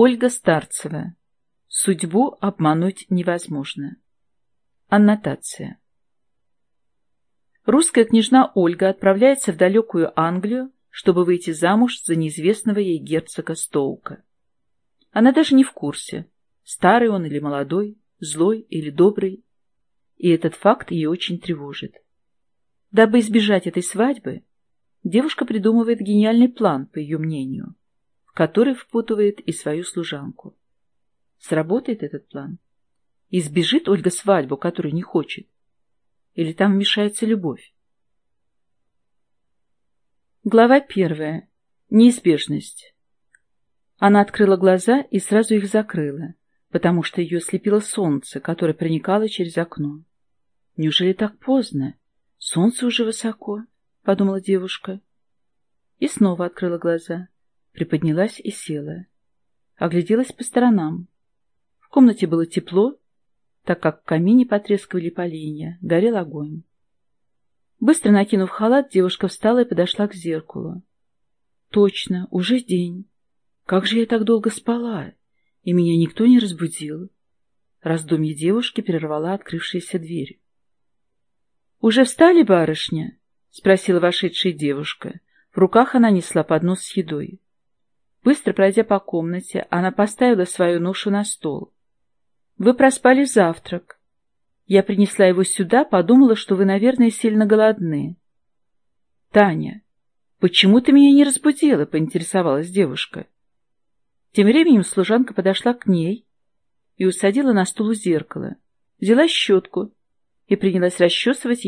Ольга Старцева. Судьбу обмануть невозможно. Аннотация. Русская княжна Ольга отправляется в далекую Англию, чтобы выйти замуж за неизвестного ей герцога Стоука. Она даже не в курсе, старый он или молодой, злой или добрый, и этот факт ее очень тревожит. Дабы избежать этой свадьбы, девушка придумывает гениальный план, по ее мнению, в который впутывает и свою служанку. Сработает этот план? Избежит Ольга свадьбу, которую не хочет? Или там вмешается любовь? Глава 1. Неизбежность. Она открыла глаза и сразу их закрыла, потому что ее слепило солнце, которое проникало через окно. «Неужели так поздно? Солнце уже высоко», — подумала девушка. И снова открыла глаза, приподнялась и села. Огляделась по сторонам. В комнате было тепло, так как в камине потрескивали поленья, горел огонь. Быстро накинув халат, девушка встала и подошла к зеркалу. Точно, уже день. Как же я так долго спала, и меня никто не разбудил. Раздумье девушки прервала открывшаяся дверь. «Уже встали, барышня?» — спросила вошедшая девушка. В руках она несла поднос с едой. Быстро пройдя по комнате, она поставила свою ношу на стол. «Вы проспали завтрак. Я принесла его сюда, подумала, что вы, наверное, сильно голодны». «Таня, почему ты меня не разбудила?» — поинтересовалась девушка. Тем временем служанка подошла к ней и усадила на стул у зеркала, взяла щетку и принялась расчесывать